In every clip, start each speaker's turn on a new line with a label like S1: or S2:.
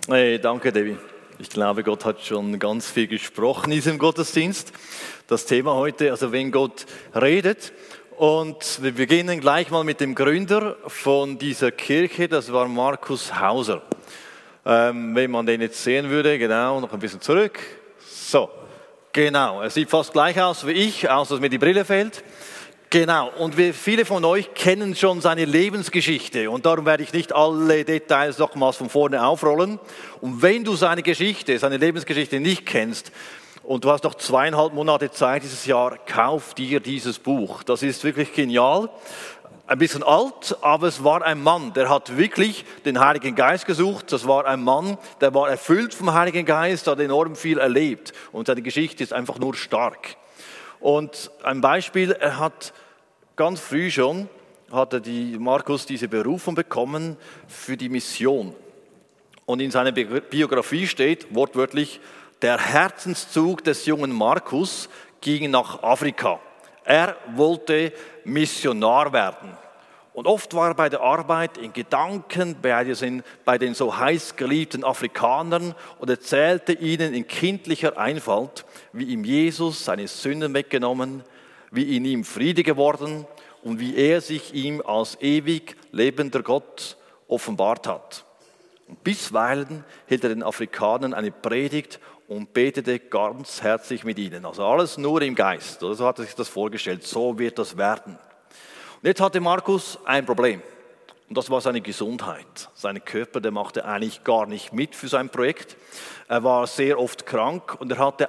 S1: Hey, danke, Debbie. Ich glaube, Gott hat schon ganz viel gesprochen in diesem Gottesdienst. Das Thema heute, also wenn Gott redet. Und wir beginnen gleich mal mit dem Gründer von dieser Kirche, das war Markus Hauser. Wenn man den jetzt sehen würde, genau, noch ein bisschen zurück. So, genau, er sieht fast gleich aus wie ich, außer dass mir die Brille fehlt. Genau, und viele von euch kennen schon seine Lebensgeschichte und darum werde ich nicht alle Details nochmals von vorne aufrollen. Und wenn du seine Lebensgeschichte nicht kennst und du hast noch 2,5 Monate Zeit dieses Jahr, kauf dir dieses Buch. Das ist wirklich genial. Ein bisschen alt, aber es war ein Mann, der hat wirklich den Heiligen Geist gesucht. Das war ein Mann, der war erfüllt vom Heiligen Geist, hat enorm viel erlebt und seine Geschichte ist einfach nur stark. Und ein Beispiel, er hat ganz früh schon, hatte Markus diese Berufung bekommen für die Mission. Und in seiner Biografie steht wortwörtlich, der Herzenszug des jungen Markus ging nach Afrika. Er wollte Missionar werden. Und oft war er bei der Arbeit in Gedanken bei den so heiß geliebten Afrikanern und erzählte ihnen in kindlicher Einfalt, wie ihm Jesus seine Sünden weggenommen, wie in ihm Friede geworden und wie er sich ihm als ewig lebender Gott offenbart hat. Und bisweilen hielt er den Afrikanern eine Predigt und betete ganz herzlich mit ihnen. Also alles nur im Geist. So hat er sich das vorgestellt, so wird das werden. Und jetzt hatte Markus ein Problem und das war seine Gesundheit. Sein Körper, der machte eigentlich gar nicht mit für sein Projekt. Er war sehr oft krank und er hatte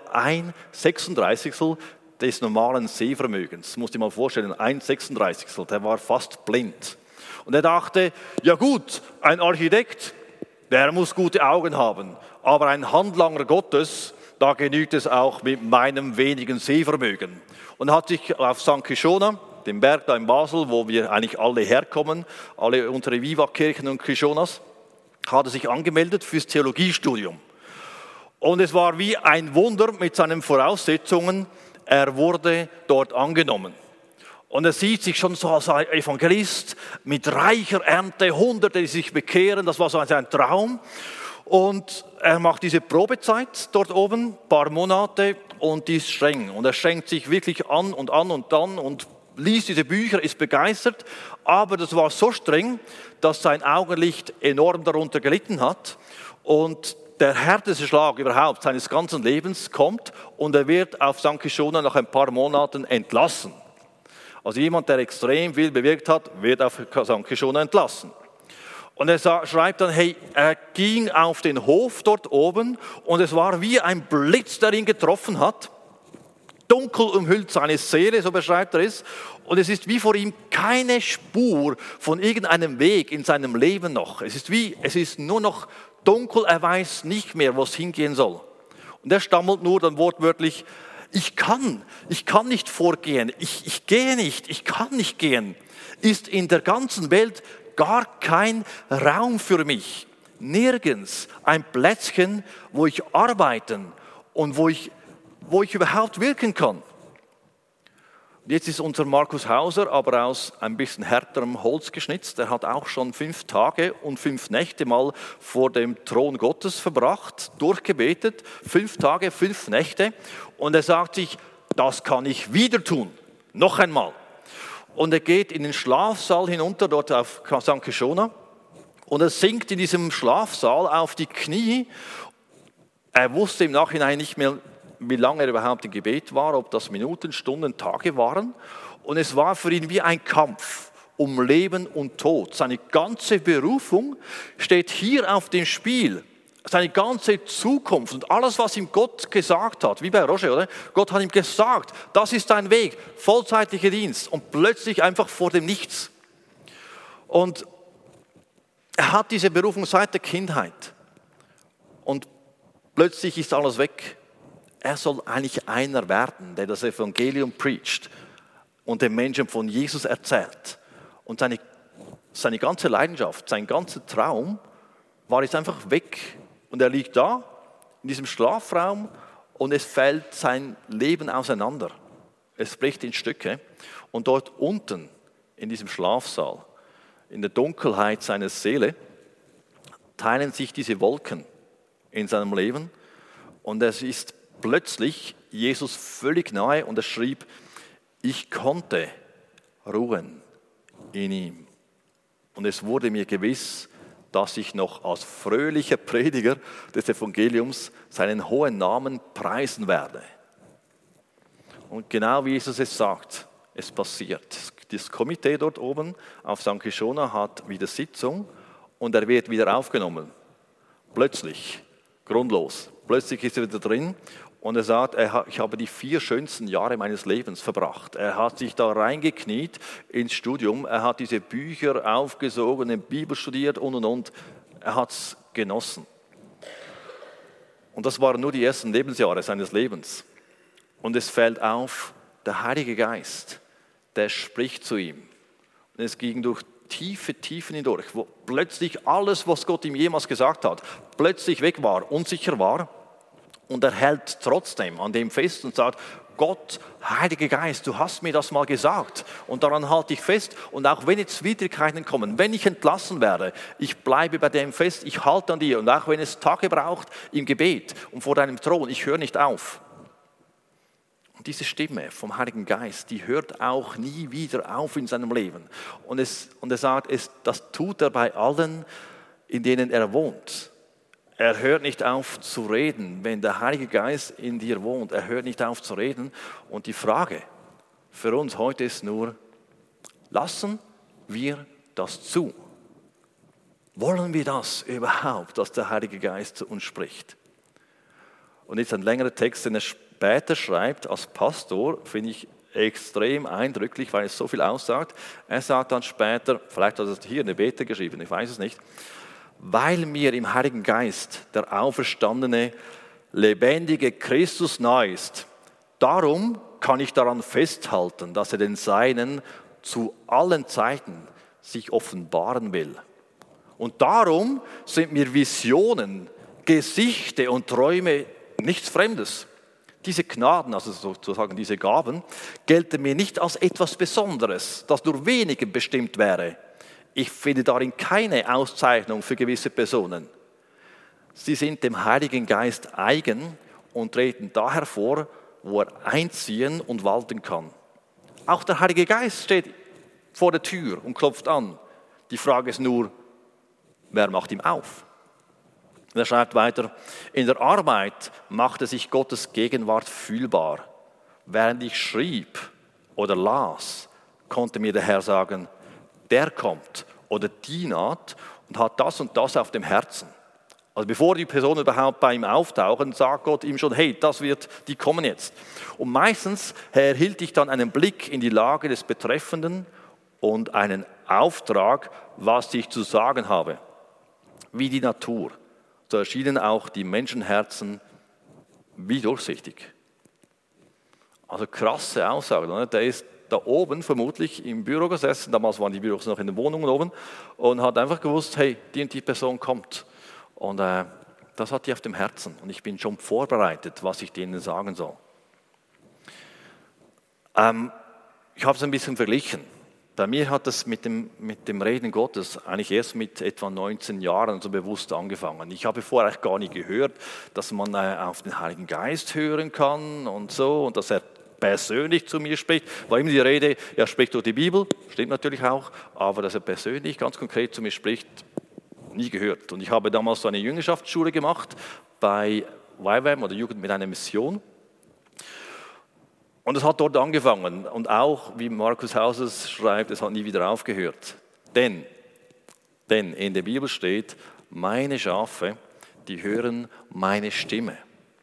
S1: 1/36 des normalen Sehvermögens. Das musst du dir mal vorstellen, 1/36, der war fast blind. Und er dachte, ja gut, ein Architekt, der muss gute Augen haben, aber ein Handlanger Gottes, da genügt es auch mit meinem wenigen Sehvermögen. Und hat sich auf St. Kishona, dem Berg da in Basel, wo wir eigentlich alle herkommen, alle unsere Viva-Kirchen und Kishonas, hat er sich angemeldet fürs Theologiestudium. Und es war wie ein Wunder mit seinen Voraussetzungen, er wurde dort angenommen. Und er sieht sich schon so als Evangelist mit reicher Ernte, Hunderte, die sich bekehren, das war so sein Traum. Und er macht diese Probezeit dort oben, ein paar Monate, und die ist streng. Und er strengt sich wirklich an und dann und liest diese Bücher, ist begeistert, aber das war so streng, dass sein Augenlicht enorm darunter gelitten hat und der härteste Schlag überhaupt seines ganzen Lebens kommt und er wird auf St. Kishona nach ein paar Monaten entlassen. Also jemand, der extrem viel bewirkt hat, wird auf St. Kishona entlassen. Und er schreibt dann, hey, er ging auf den Hof dort oben und es war wie ein Blitz, der ihn getroffen hat. Dunkel umhüllt seine Seele, so beschreibt er es. Und es ist wie vor ihm keine Spur von irgendeinem Weg in seinem Leben noch. Es ist nur noch dunkel, er weiß nicht mehr, wo es hingehen soll. Und er stammelt nur dann wortwörtlich, ich kann nicht vorgehen, ich gehe nicht, ich kann nicht gehen. Ist in der ganzen Welt gar kein Raum für mich. Nirgends ein Plätzchen, wo ich arbeiten und wo ich überhaupt wirken kann. Jetzt ist unser Markus Hauser aber aus ein bisschen härterem Holz geschnitzt. Er hat auch schon 5 Tage und 5 Nächte mal vor dem Thron Gottes verbracht, durchgebetet, 5 Tage, 5 Nächte. Und er sagt sich, das kann ich wieder tun, noch einmal. Und er geht in den Schlafsaal hinunter, dort auf St. Kishona. Und er sinkt in diesem Schlafsaal auf die Knie. Er wusste im Nachhinein nicht mehr, wie lange er überhaupt im Gebet war, ob das Minuten, Stunden, Tage waren. Und es war für ihn wie ein Kampf um Leben und Tod. Seine ganze Berufung steht hier auf dem Spiel. Seine ganze Zukunft und alles, was ihm Gott gesagt hat, wie bei Roger, oder? Gott hat ihm gesagt, das ist dein Weg, vollzeitlicher Dienst und plötzlich einfach vor dem Nichts. Und er hat diese Berufung seit der Kindheit und plötzlich ist alles weg. Er soll eigentlich einer werden, der das Evangelium preacht und den Menschen von Jesus erzählt. Und seine ganze Leidenschaft, sein ganzer Traum war jetzt einfach weg. Und er liegt da, in diesem Schlafraum, und es fällt sein Leben auseinander. Es bricht in Stücke. Und dort unten, in diesem Schlafsaal, in der Dunkelheit seiner Seele, teilen sich diese Wolken. in seinem Leben. Und es ist plötzlich Jesus völlig nahe und er schrieb, ich konnte ruhen in ihm. Und es wurde mir gewiss, dass ich noch als fröhlicher Prediger des Evangeliums seinen hohen Namen preisen werde. Und genau wie Jesus es sagt, es passiert. Das Komitee dort oben auf St. Kishona hat wieder Sitzung und er wird wieder aufgenommen. Plötzlich, grundlos. Plötzlich ist er wieder drin und er sagt, ich habe die 4 schönsten Jahre meines Lebens verbracht. Er hat sich da reingekniet ins Studium, er hat diese Bücher aufgesogen, eine Bibel studiert und. Er hat es genossen. Und das waren nur die ersten Lebensjahre seines Lebens. Und es fällt auf, der Heilige Geist, der spricht zu ihm. Und es ging durch tiefe Tiefen hindurch, wo plötzlich alles, was Gott ihm jemals gesagt hat, plötzlich weg war, unsicher war. Und er hält trotzdem an dem fest und sagt, Gott, Heiliger Geist, du hast mir das mal gesagt und daran halte ich fest. Und auch wenn jetzt Widrigkeiten kommen, wenn ich entlassen werde, ich bleibe bei dem fest, ich halte an dir. Und auch wenn es Tage braucht im Gebet und vor deinem Thron, ich höre nicht auf. Und diese Stimme vom Heiligen Geist, die hört auch nie wieder auf in seinem Leben. Und er sagt, das tut er bei allen, in denen er wohnt. Er hört nicht auf zu reden, wenn der Heilige Geist in dir wohnt. Er hört nicht auf zu reden. Und die Frage für uns heute ist nur, lassen wir das zu? Wollen wir das überhaupt, dass der Heilige Geist zu uns spricht? Und jetzt ein längerer Text, den er später schreibt als Pastor, finde ich extrem eindrücklich, weil es so viel aussagt. Er sagt dann später, vielleicht hat er es hier in der Bete geschrieben, ich weiß es nicht, weil mir im Heiligen Geist der auferstandene, lebendige Christus nahe ist. Darum kann ich daran festhalten, dass er den Seinen zu allen Zeiten sich offenbaren will. Und darum sind mir Visionen, Gesichte und Träume nichts Fremdes. Diese Gnaden, also sozusagen diese Gaben, gelten mir nicht als etwas Besonderes, das nur wenigen bestimmt wäre. Ich finde darin keine Auszeichnung für gewisse Personen. Sie sind dem Heiligen Geist eigen und treten da hervor, wo er einziehen und walten kann. Auch der Heilige Geist steht vor der Tür und klopft an. Die Frage ist nur, wer macht ihm auf? Und er schreibt weiter, in der Arbeit machte sich Gottes Gegenwart fühlbar. Während ich schrieb oder las, konnte mir der Herr sagen, der kommt oder die naht und hat das und das auf dem Herzen. Also bevor die Personen überhaupt bei ihm auftauchen, sagt Gott ihm schon, hey, die kommen jetzt. Und meistens erhielt ich dann einen Blick in die Lage des Betreffenden und einen Auftrag, was ich zu sagen habe. Wie die Natur, so erschienen auch die Menschenherzen wie durchsichtig. Also krasse Aussage, ne? Der ist da oben vermutlich im Büro gesessen, damals waren die Büros noch in den Wohnungen oben, und hat einfach gewusst, hey, die und die Person kommt. Und das hat die auf dem Herzen und ich bin schon vorbereitet, was ich denen sagen soll. Ich habe es ein bisschen verglichen. Bei mir hat es mit dem Reden Gottes eigentlich erst mit etwa 19 Jahren so bewusst angefangen. Ich habe vorher gar nicht gehört, dass man auf den Heiligen Geist hören kann und so und dass er persönlich zu mir spricht. War immer die Rede, er spricht durch die Bibel, stimmt natürlich auch, aber dass er persönlich ganz konkret zu mir spricht, nie gehört. Und ich habe damals so eine Jüngerschaftsschule gemacht bei YWAM oder Jugend mit einer Mission. Und es hat dort angefangen. Und auch, wie Markus Hauses schreibt, es hat nie wieder aufgehört. Denn in der Bibel steht, meine Schafe, die hören meine Stimme.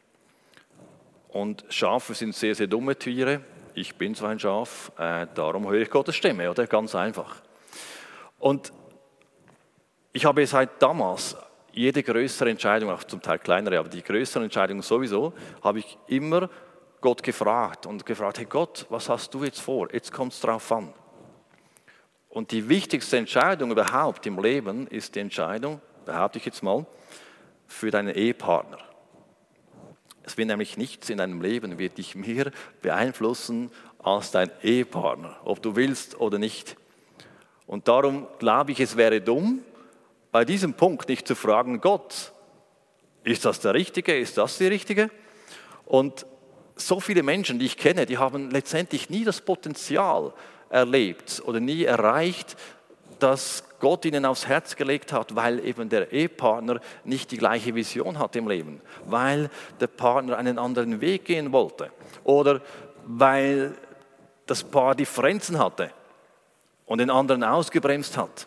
S1: Und Schafe sind sehr, sehr dumme Tiere. Ich bin so ein Schaf, darum höre ich Gottes Stimme, oder? Ganz einfach. Und ich habe seit damals jede größere Entscheidung, auch zum Teil kleinere, aber die größeren Entscheidungen sowieso, habe ich immer Gott gefragt und gefragt, hey Gott, was hast du jetzt vor? Jetzt kommt es drauf an. Und die wichtigste Entscheidung überhaupt im Leben ist die Entscheidung, behaupte ich jetzt mal, für deinen Ehepartner. Es wird nämlich nichts in deinem Leben, wird dich mehr beeinflussen als dein Ehepartner, ob du willst oder nicht. Und darum glaube ich, es wäre dumm, bei diesem Punkt nicht zu fragen, Gott, ist das der Richtige, ist das die Richtige? Und so viele Menschen, die ich kenne, die haben letztendlich nie das Potenzial erlebt oder nie erreicht, das Gott ihnen aufs Herz gelegt hat, weil eben der Ehepartner nicht die gleiche Vision hat im Leben, weil der Partner einen anderen Weg gehen wollte oder weil das Paar Differenzen hatte und den anderen ausgebremst hat.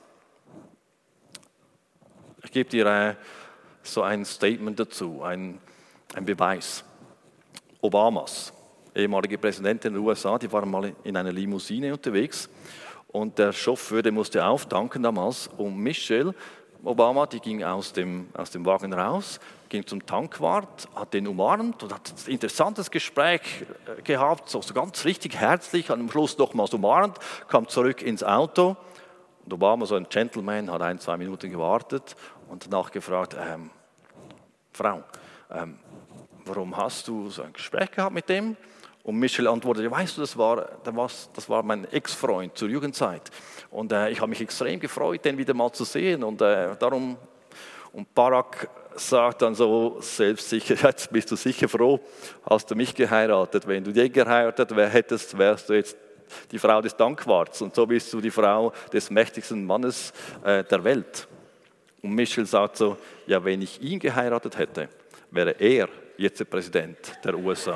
S1: Ich gebe dir so ein Statement dazu, ein Beweis. Obamas, ehemalige Präsidentin der USA, die waren mal in einer Limousine unterwegs und der Chauffeur, der musste auftanken damals und Michelle Obama, die ging aus dem Wagen raus, ging zum Tankwart, hat den umarmt und hat ein interessantes Gespräch gehabt, so ganz richtig herzlich, am Schluss nochmals umarmt, kam zurück ins Auto und Obama, so ein Gentleman, hat 1-2 Minuten gewartet und danach gefragt, Frau, warum hast du so ein Gespräch gehabt mit dem? Und Michelle antwortete, weißt du, das war mein Ex-Freund zur Jugendzeit. Und ich habe mich extrem gefreut, den wieder mal zu sehen. Und darum, und Barack sagt dann so selbstsicher, jetzt bist du sicher froh, hast du mich geheiratet. Wenn du den geheiratet hättest, wärst du jetzt die Frau des Dankwarts. Und so bist du die Frau des mächtigsten Mannes der Welt. Und Michelle sagt so, ja, wenn ich ihn geheiratet hätte, wäre er jetzt der Präsident der USA.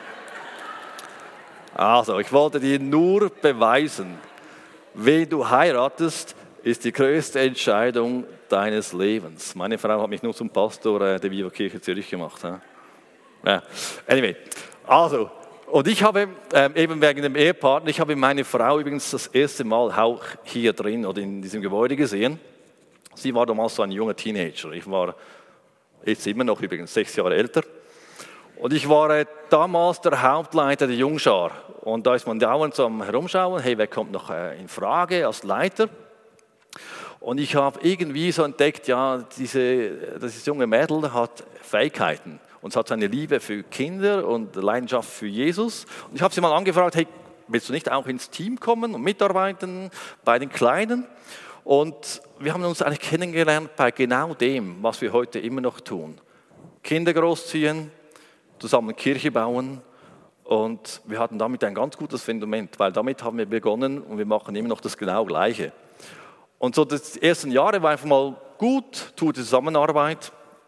S1: Also, ich wollte dir nur beweisen, wen du heiratest, ist die größte Entscheidung deines Lebens. Meine Frau hat mich nur zum Pastor der Viva Kirche Zürich gemacht. Ja. Anyway, also, und ich habe eben wegen dem Ehepartner, ich habe meine Frau übrigens das erste Mal auch hier drin oder in diesem Gebäude gesehen. Sie war damals so ein junger Teenager. Ich war jetzt immer noch übrigens 6 Jahre älter. Und ich war damals der Hauptleiter der Jungschar. Und da ist man dauernd so am Herumschauen, hey, wer kommt noch in Frage als Leiter? Und ich habe irgendwie so entdeckt, ja, dieses junge Mädel hat Fähigkeiten. Und es hat so eine Liebe für Kinder und Leidenschaft für Jesus. Und ich habe sie mal angefragt, hey, willst du nicht auch ins Team kommen und mitarbeiten bei den Kleinen? Und wir haben uns eigentlich kennengelernt bei genau dem, was wir heute immer noch tun. Kinder großziehen, zusammen Kirche bauen und wir hatten damit ein ganz gutes Fundament, weil damit haben wir begonnen und wir machen immer noch das genau Gleiche. Und so die ersten Jahre war einfach mal gut, gute Zusammenarbeit,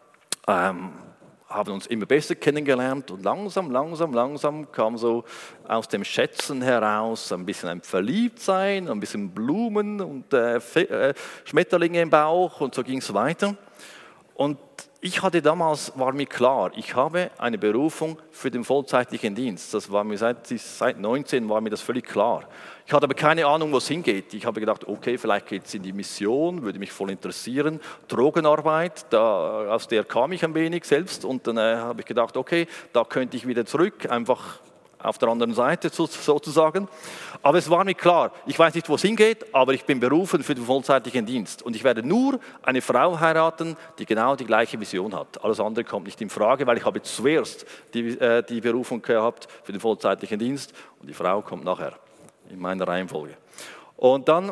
S1: haben uns immer besser kennengelernt und langsam kam so aus dem Schätzen heraus ein bisschen ein Verliebtsein, ein bisschen Blumen und Schmetterlinge im Bauch und so ging es weiter. Und war mir klar, ich habe eine Berufung für den vollzeitlichen Dienst. Das war mir seit 19 war mir das völlig klar. Ich hatte aber keine Ahnung, wo es hingeht. Ich habe gedacht, okay, vielleicht geht es in die Mission, würde mich voll interessieren. Drogenarbeit, aus der kam ich ein wenig selbst. Und dann habe ich gedacht, okay, da könnte ich wieder zurück, einfach auf der anderen Seite sozusagen. Aber es war mir klar, ich weiß nicht, wo es hingeht, aber ich bin berufen für den vollzeitlichen Dienst. Und ich werde nur eine Frau heiraten, die genau die gleiche Vision hat. Alles andere kommt nicht in Frage, weil ich habe zuerst die Berufung gehabt für den vollzeitlichen Dienst und die Frau kommt nachher in meiner Reihenfolge. Und dann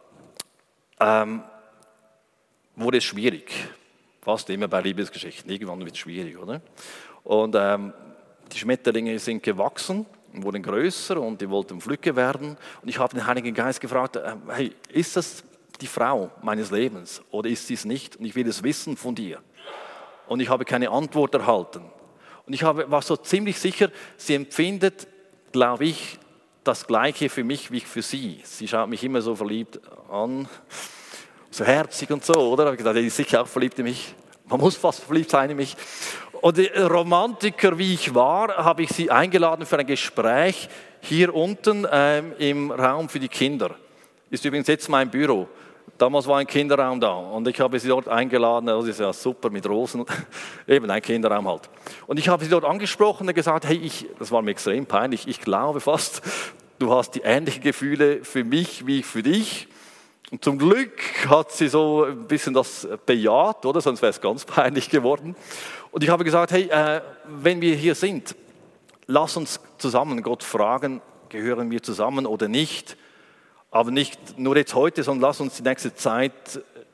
S1: wurde es schwierig. Fast immer bei Liebesgeschichten. Irgendwann wird es schwierig, oder? Und die Schmetterlinge sind gewachsen, wurden größer und die wollten Flügge werden. Und ich habe den Heiligen Geist gefragt, hey, ist das die Frau meines Lebens oder ist sie es nicht? Und ich will es wissen von dir. Und ich habe keine Antwort erhalten. Und ich war so ziemlich sicher, sie empfindet, glaube ich, das Gleiche für mich wie für sie. Sie schaut mich immer so verliebt an, so herzig und so, oder? Ich habe gedacht, die ist sicher auch verliebt in mich. Man muss fast verliebt sein in mich. Und Romantiker wie ich war, habe ich sie eingeladen für ein Gespräch hier unten im Raum für die Kinder. Ist übrigens jetzt mein Büro. Damals war ein Kinderraum da und ich habe sie dort eingeladen. Das ist ja super mit Rosen, eben ein Kinderraum halt. Und ich habe sie dort angesprochen und gesagt, hey, das war mir extrem peinlich, ich glaube fast, du hast die ähnlichen Gefühle für mich wie für dich. Und zum Glück hat sie so ein bisschen das bejaht, oder? Sonst wäre es ganz peinlich geworden. Und ich habe gesagt, hey, wenn wir hier sind, lass uns zusammen Gott fragen, gehören wir zusammen oder nicht? Aber nicht nur jetzt heute, sondern lass uns die nächste Zeit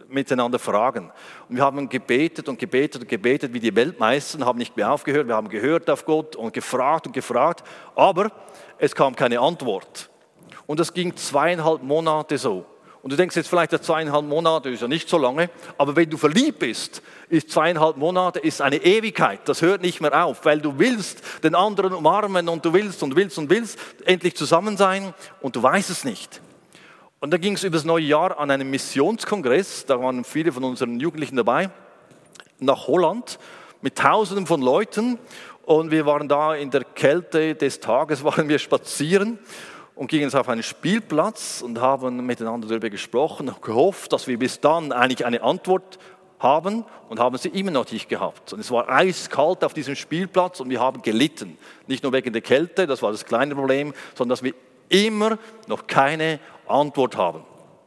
S1: miteinander fragen. Und wir haben gebetet und gebetet und gebetet wie die Weltmeister, haben nicht mehr aufgehört. Wir haben gehört auf Gott und gefragt, aber es kam keine Antwort. Und das ging 2,5 Monate so. Und du denkst jetzt vielleicht, 2,5 Monate ist ja nicht so lange, aber wenn du verliebt bist, ist 2,5 Monate ist eine Ewigkeit. Das hört nicht mehr auf, weil du willst den anderen umarmen und du willst endlich zusammen sein und du weißt es nicht. Und dann ging es über das neue Jahr an einem Missionskongress, da waren viele von unseren Jugendlichen dabei, nach Holland mit Tausenden von Leuten. Und wir waren da in der Kälte des Tages, waren wir spazieren und gingen auf einen Spielplatz und haben miteinander darüber gesprochen und gehofft, dass wir bis dann eigentlich eine Antwort haben und haben sie immer noch nicht gehabt. Und es war eiskalt auf diesem Spielplatz und wir haben gelitten. Nicht nur wegen der Kälte, das war das kleine Problem, sondern dass wir immer noch keine Antwort haben.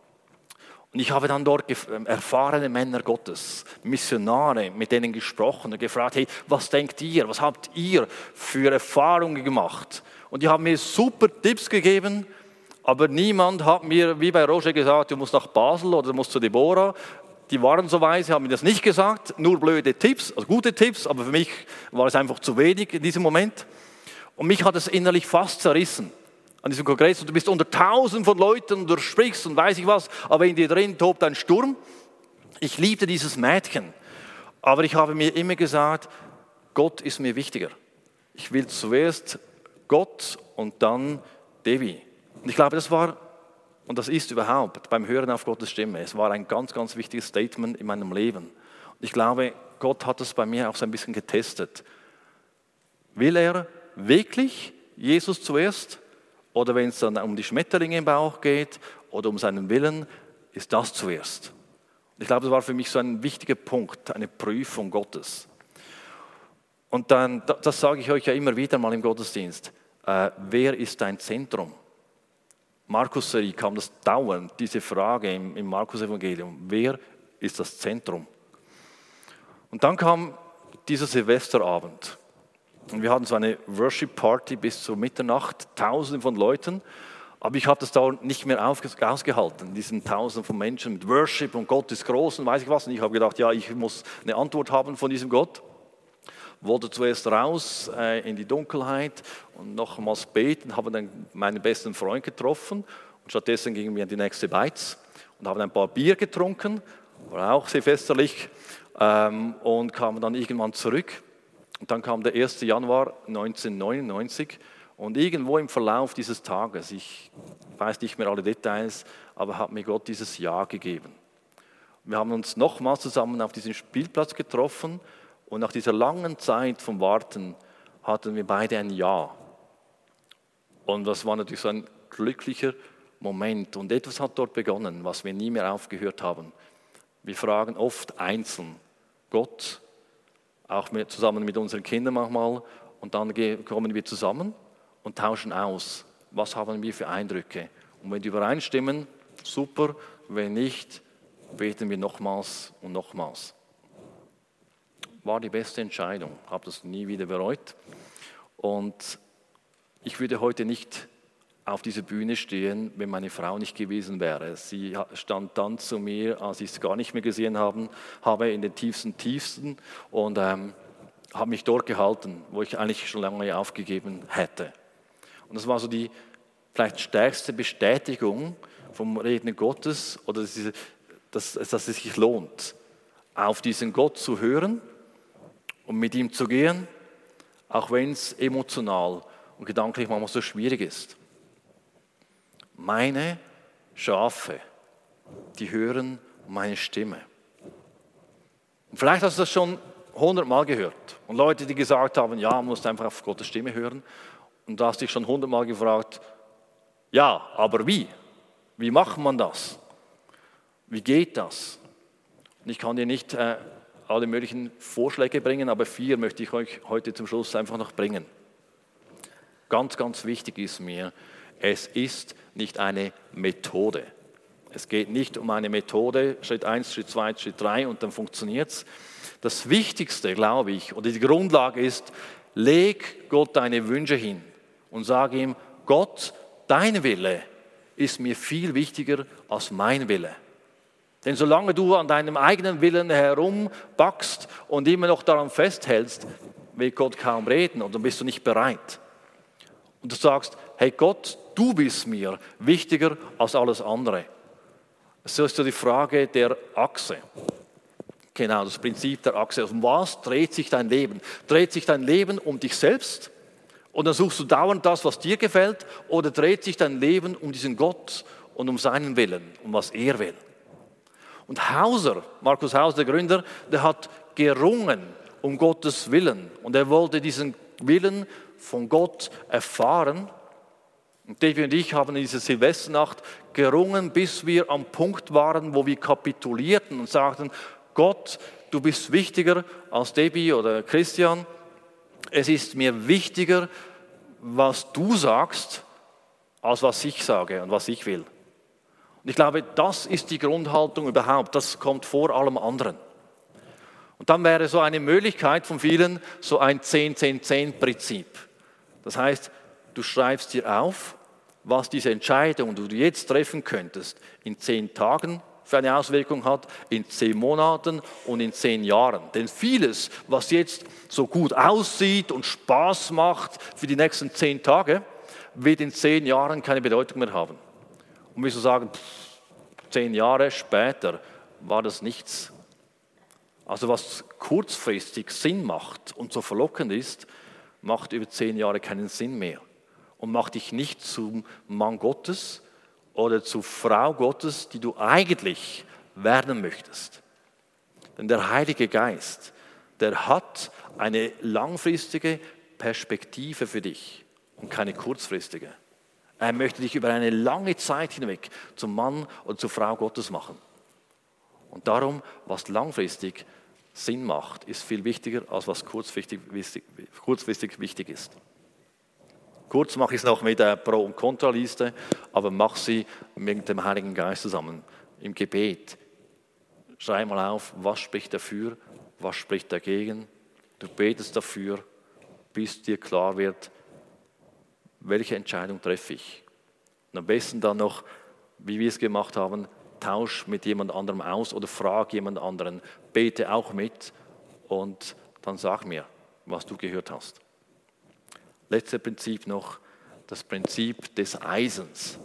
S1: Und ich habe dann dort erfahrene Männer Gottes, Missionare, mit denen gesprochen und gefragt, hey, was denkt ihr, was habt ihr für Erfahrungen gemacht? Und die haben mir super Tipps gegeben, aber niemand hat mir, wie bei Roger, gesagt, du musst nach Basel oder du musst zu Deborah. Die waren so weise, haben mir das nicht gesagt, nur blöde Tipps, also gute Tipps, aber für mich war es einfach zu wenig in diesem Moment. Und mich hat es innerlich fast zerrissen an diesem Kongress. Und du bist unter Tausenden von Leuten und du sprichst und weiß ich was, aber in dir drin tobt ein Sturm. Ich liebte dieses Mädchen, aber ich habe mir immer gesagt, Gott ist mir wichtiger. Ich will zuerst Gott und dann Devi. Und ich glaube, das war, und das ist überhaupt beim Hören auf Gottes Stimme, es war ein ganz, ganz wichtiges Statement in meinem Leben. Und ich glaube, Gott hat das bei mir auch so ein bisschen getestet. Will er wirklich Jesus zuerst? Oder wenn es dann um die Schmetterlinge im Bauch geht oder um seinen Willen, ist das zuerst. Und ich glaube, das war für mich so ein wichtiger Punkt, eine Prüfung Gottes. Und dann, das sage ich euch ja immer wieder mal im Gottesdienst, wer ist dein Zentrum? Markus-Serie kam das dauernd, diese Frage im Markus-Evangelium, wer ist das Zentrum? Und dann kam dieser Silvesterabend. Und wir hatten so eine Worship-Party bis zur Mitternacht, Tausende von Leuten. Aber ich habe das da nicht mehr ausgehalten, diesen Tausenden von Menschen mit Worship und Gott ist groß und weiß ich was. Und ich habe gedacht, ja, ich muss eine Antwort haben von diesem Gott. Wollte zuerst raus in die Dunkelheit und nochmals beten, habe dann meinen besten Freund getroffen. Und stattdessen gingen wir in die nächste Beiz und haben ein paar Bier getrunken, war auch silvesterlich, und kamen dann irgendwann zurück. Und dann kam der 1. Januar 1999 und irgendwo im Verlauf dieses Tages, ich weiß nicht mehr alle Details, aber hat mir Gott dieses Ja gegeben. Wir haben uns nochmals zusammen auf diesem Spielplatz getroffen und nach dieser langen Zeit vom Warten hatten wir beide ein Ja. Und das war natürlich so ein glücklicher Moment und etwas hat dort begonnen, was wir nie mehr aufgehört haben. Wir fragen oft einzeln Gott, auch zusammen mit unseren Kindern manchmal, und dann kommen wir zusammen und tauschen aus. Was haben wir für Eindrücke? Und wenn die übereinstimmen, super. Wenn nicht, beten wir nochmals und nochmals. War die beste Entscheidung. Habe das nie wieder bereut. Und ich würde heute nicht auf dieser Bühne stehen, wenn meine Frau nicht gewesen wäre. Sie stand dann zu mir, als ich es gar nicht mehr gesehen habe in den tiefsten und habe mich dort gehalten, wo ich eigentlich schon lange aufgegeben hätte. Und das war so die vielleicht stärkste Bestätigung vom Reden Gottes, oder dass es sich lohnt, auf diesen Gott zu hören und mit ihm zu gehen, auch wenn es emotional und gedanklich manchmal so schwierig ist. Meine Schafe, die hören meine Stimme. Und vielleicht hast du das schon 100 Mal gehört. Und Leute, die gesagt haben, ja, man muss einfach auf Gottes Stimme hören. Und du hast dich schon 100 Mal gefragt, ja, aber wie? Wie macht man das? Wie geht das? Und ich kann dir nicht alle möglichen Vorschläge bringen, aber 4 möchte ich euch heute zum Schluss einfach noch bringen. Ganz, ganz wichtig ist mir, es ist nicht eine Methode. Es geht nicht um eine Methode, Schritt 1, Schritt 2, Schritt 3 und dann funktioniert es. Das Wichtigste, glaube ich, oder die Grundlage ist, leg Gott deine Wünsche hin und sag ihm, Gott, dein Wille ist mir viel wichtiger als mein Wille. Denn solange du an deinem eigenen Willen herumbackst und immer noch daran festhältst, will Gott kaum reden und dann bist du nicht bereit. Und du sagst, hey Gott, du bist mir wichtiger als alles andere. So ist so die Frage der Achse. Genau, das Prinzip der Achse. Um was dreht sich dein Leben? Dreht sich dein Leben um dich selbst? Und dann suchst du dauernd das, was dir gefällt? Oder dreht sich dein Leben um diesen Gott und um seinen Willen, um was er will? Und Hauser, Markus Hauser, der Gründer, der hat gerungen um Gottes Willen. Und er wollte diesen Willen von Gott erfahren. Und Debbie und ich haben in dieser Silvesternacht gerungen, bis wir am Punkt waren, wo wir kapitulierten und sagten, Gott, du bist wichtiger als Debbie oder Christian. Es ist mir wichtiger, was du sagst, als was ich sage und was ich will. Und ich glaube, das ist die Grundhaltung überhaupt. Das kommt vor allem anderen. Und dann wäre so eine Möglichkeit von vielen, so ein 10-10-10-Prinzip. Das heißt, du schreibst dir auf, was diese Entscheidung, die du jetzt treffen könntest, in 10 Tagen für eine Auswirkung hat, in 10 Monaten und in 10 Jahren. Denn vieles, was jetzt so gut aussieht und Spaß macht für die nächsten 10 Tage, wird in 10 Jahren keine Bedeutung mehr haben. Und wir so sagen, 10 Jahre später war das nichts. Also was kurzfristig Sinn macht und so verlockend ist, macht über 10 Jahre keinen Sinn mehr. Und macht dich nicht zum Mann Gottes oder zur Frau Gottes, die du eigentlich werden möchtest. Denn der Heilige Geist, der hat eine langfristige Perspektive für dich und keine kurzfristige. Er möchte dich über eine lange Zeit hinweg zum Mann oder zur Frau Gottes machen. Und darum, was langfristig Sinn macht, ist viel wichtiger, als was kurzfristig wichtig ist. Kurz mache ich es noch mit der Pro- und Kontraliste, aber mach sie mit dem Heiligen Geist zusammen im Gebet. Schreib mal auf, was spricht dafür, was spricht dagegen. Du betest dafür, bis dir klar wird, welche Entscheidung treffe ich. Und am besten dann noch, wie wir es gemacht haben, tausch mit jemand anderem aus oder frag jemand anderen, bete auch mit und dann sag mir, was du gehört hast. Letztes Prinzip noch, das Prinzip des Eisens.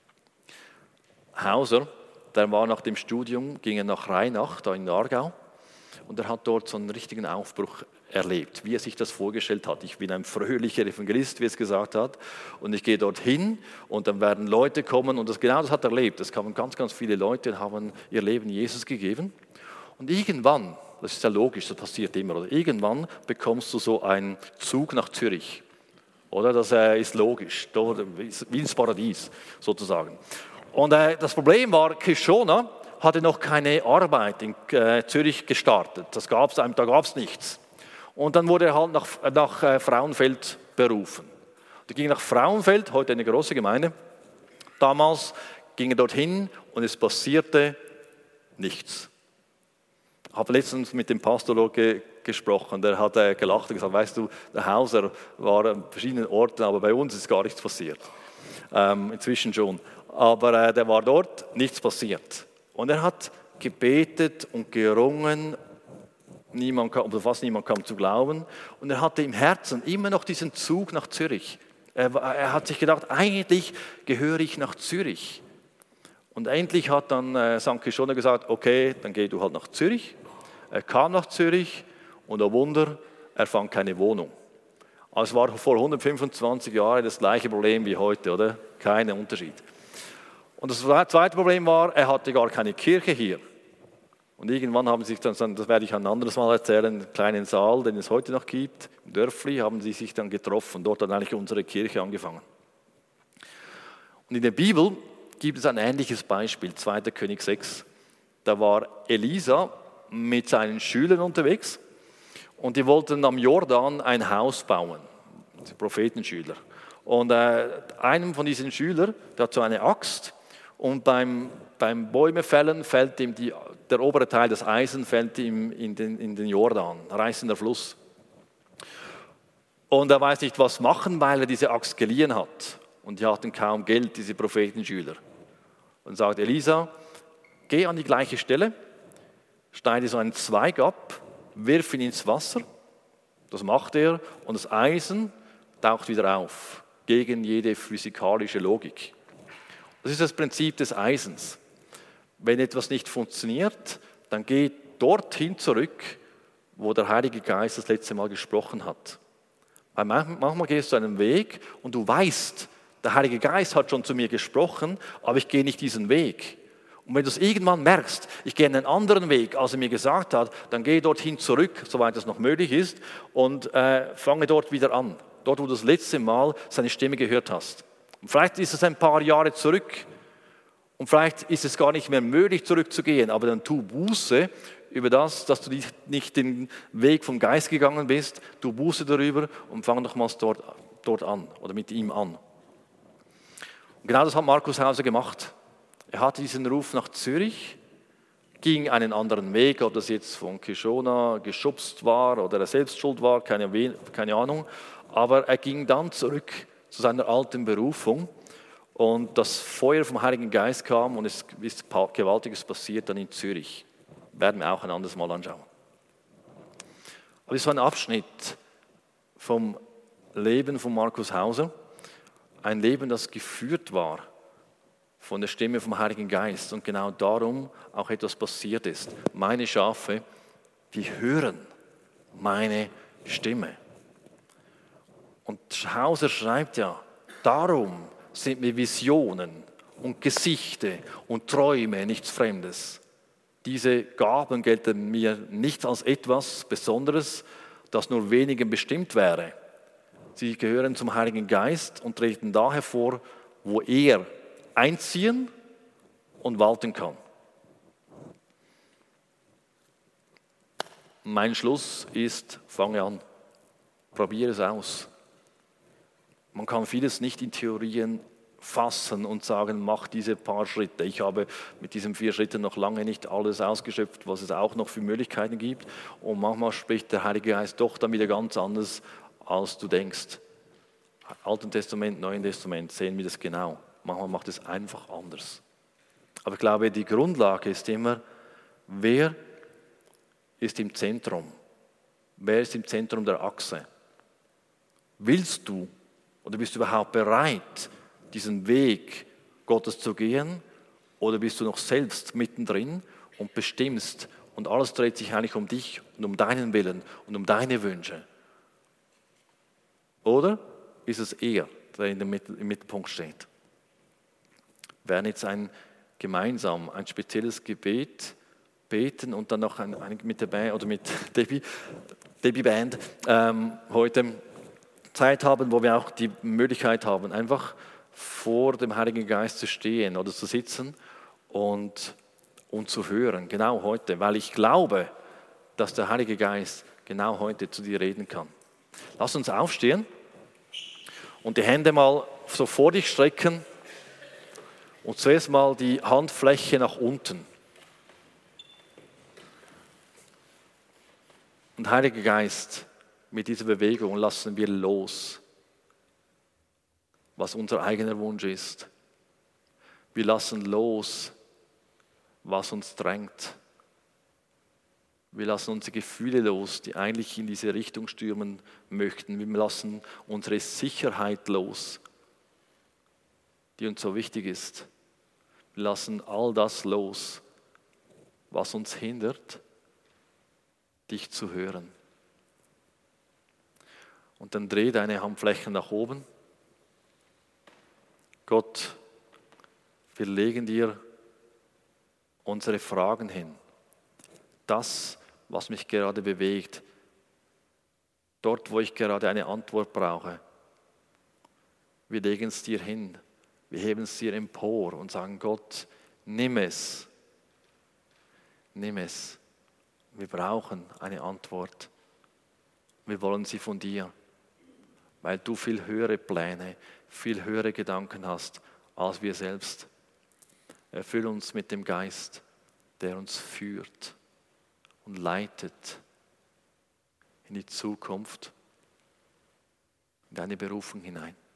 S1: Hauser, der war nach dem Studium, ging er nach Rheinach, da in Aargau, und er hat dort so einen richtigen Aufbruch erlebt, wie er sich das vorgestellt hat. Ich bin ein fröhlicher Evangelist, wie er es gesagt hat, und ich gehe dorthin und dann werden Leute kommen, und genau das hat er erlebt. Es kamen ganz, ganz viele Leute und haben ihr Leben Jesus gegeben. Und irgendwann, das ist ja logisch, das passiert immer, oder irgendwann bekommst du so einen Zug nach Zürich. Oder? Das ist logisch, wie ins Paradies sozusagen. Und das Problem war, Kishona hatte noch keine Arbeit in Zürich gestartet. Da gab es nichts. Und dann wurde er halt nach Frauenfeld berufen. Er ging nach Frauenfeld, heute eine große Gemeinde. Damals ging er dorthin und es passierte nichts. Ich habe letztens mit dem Pastor gesprochen, der hat gelacht und gesagt, weißt du, der Hauser war an verschiedenen Orten, aber bei uns ist gar nichts passiert. Inzwischen schon. Aber der war dort, nichts passiert. Und er hat gebetet und gerungen, fast niemand kam zu glauben. Und er hatte im Herzen immer noch diesen Zug nach Zürich. Er hat sich gedacht, eigentlich gehöre ich nach Zürich. Und endlich hat dann St. Kishona gesagt, okay, dann geh du halt nach Zürich. Er kam nach Zürich und oh Wunder, er fand keine Wohnung. Also es war vor 125 Jahren das gleiche Problem wie heute, oder? Kein Unterschied. Und das zweite Problem war, er hatte gar keine Kirche hier. Und irgendwann haben sie sich dann, das werde ich ein anderes Mal erzählen, einen kleinen Saal, den es heute noch gibt, im Dörfli, haben sie sich dann getroffen. Dort hat eigentlich unsere Kirche angefangen. Und in der Bibel gibt es ein ähnliches Beispiel, 2. König 6. Da war Elisa mit seinen Schülern unterwegs und die wollten am Jordan ein Haus bauen, die Prophetenschüler. Und einem von diesen Schülern, der hat so eine Axt und beim Bäumefällen fällt ihm der obere Teil des Eisen fällt ihm in den Jordan, reißender Fluss. Und er weiß nicht, was machen, weil er diese Axt geliehen hat. Und die hatten kaum Geld, diese Prophetenschüler. Und sagt Elisa, geh an die gleiche Stelle, schneide so einen Zweig ab, wirf ihn ins Wasser. Das macht er und das Eisen taucht wieder auf, gegen jede physikalische Logik. Das ist das Prinzip des Eisens. Wenn etwas nicht funktioniert, dann geh dorthin zurück, wo der Heilige Geist das letzte Mal gesprochen hat. Weil manchmal gehst du einen Weg und du weißt, der Heilige Geist hat schon zu mir gesprochen, aber ich gehe nicht diesen Weg. Und wenn du es irgendwann merkst, ich gehe einen anderen Weg, als er mir gesagt hat, dann gehe dorthin zurück, soweit es noch möglich ist, und fange dort wieder an. Dort, wo du das letzte Mal seine Stimme gehört hast. Und vielleicht ist es ein paar Jahre zurück und vielleicht ist es gar nicht mehr möglich, zurückzugehen, aber dann tu Buße über das, dass du nicht den Weg vom Geist gegangen bist, tu Buße darüber und fang nochmals dort an oder mit ihm an. Und genau das hat Markus Hauser gemacht. Er hatte diesen Ruf nach Zürich, ging einen anderen Weg, ob das jetzt von Kishona geschubst war oder er selbst schuld war, keine Ahnung. Aber er ging dann zurück zu seiner alten Berufung und das Feuer vom Heiligen Geist kam und es ist Gewaltiges passiert dann in Zürich. Werden wir auch ein anderes Mal anschauen. Aber es ist so ein Abschnitt vom Leben von Markus Hauser, ein Leben, das geführt war von der Stimme vom Heiligen Geist und genau darum auch etwas passiert ist. Meine Schafe, die hören meine Stimme. Und Hauser schreibt ja, darum sind mir Visionen und Gesichter und Träume nichts Fremdes. Diese Gaben gelten mir nicht als etwas Besonderes, das nur wenigen bestimmt wäre. Sie gehören zum Heiligen Geist und treten da hervor, wo er einziehen und walten kann. Mein Schluss ist, fange an, probiere es aus. Man kann vieles nicht in Theorien fassen und sagen, mach diese paar Schritte. Ich habe mit diesen 4 Schritten noch lange nicht alles ausgeschöpft, was es auch noch für Möglichkeiten gibt. Und manchmal spricht der Heilige Geist doch dann wieder ganz anders, als du denkst. Alten Testament, Neuen Testament sehen wir das genau. Manchmal macht es einfach anders. Aber ich glaube, die Grundlage ist immer, wer ist im Zentrum? Wer ist im Zentrum der Achse? Willst du oder bist du überhaupt bereit, diesen Weg Gottes zu gehen? Oder bist du noch selbst mittendrin und bestimmst und alles dreht sich eigentlich um dich und um deinen Willen und um deine Wünsche? Oder ist es er, der im Mittelpunkt steht? Wir werden jetzt gemeinsam ein spezielles Gebet beten und dann noch mit der Band oder mit Debbie Band heute Zeit haben, wo wir auch die Möglichkeit haben, einfach vor dem Heiligen Geist zu stehen oder zu sitzen und zu hören, genau heute, weil ich glaube, dass der Heilige Geist genau heute zu dir reden kann. Lass uns aufstehen und die Hände mal so vor dich strecken und zuerst mal die Handfläche nach unten. Und Heiliger Geist, mit dieser Bewegung lassen wir los, was unser eigener Wunsch ist. Wir lassen los, was uns drängt. Wir lassen unsere Gefühle los, die eigentlich in diese Richtung stürmen möchten. Wir lassen unsere Sicherheit los, die uns so wichtig ist. Wir lassen all das los, was uns hindert, dich zu hören. Und dann dreh deine Handflächen nach oben. Gott, wir legen dir unsere Fragen hin. Das, was mich gerade bewegt. Dort, wo ich gerade eine Antwort brauche. Wir legen es dir hin. Wir heben es dir empor und sagen, Gott, nimm es. Nimm es. Wir brauchen eine Antwort. Wir wollen sie von dir. Weil du viel höhere Pläne, viel höhere Gedanken hast als wir selbst. Erfüll uns mit dem Geist, der uns führt und leitet in die Zukunft, in deine Berufung hinein.